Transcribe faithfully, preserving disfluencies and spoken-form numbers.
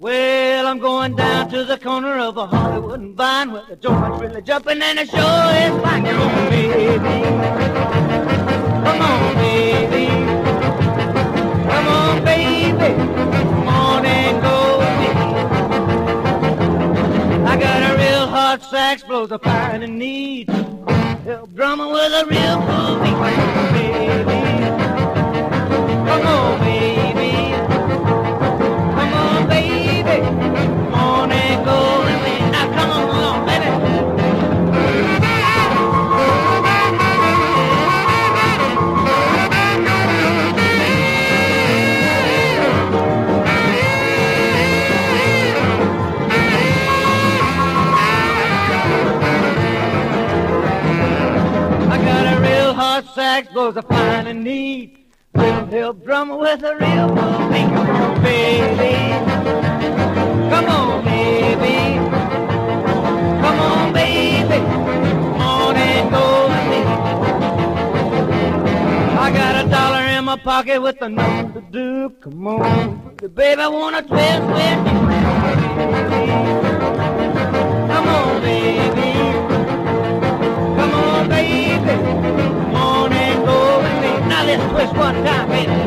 Well, I'm going down to the corner of a Hollywood and Vine where the joint's really jumping and the show is fine. Come on, baby. Come on, baby. Come on, baby. Come on and go with me. I got a real hot sax, blows a fire in the need. Help drumming with a real cool beat. Come on, baby. Come on, baby. Come on, baby. Come on and go with me. Now come on, come on, baby. I got a real hot sax, blows a fine and neat. Will help drummer with a real cool beat. Come on, baby. Come on, baby. Come on, baby. Come on and go with me. I got a dollar in my pocket with a nothing to do. Come on, baby, I wanna twist with you. Come on, baby. Come on, baby. Come on and go with me. Now let's twist one time, baby.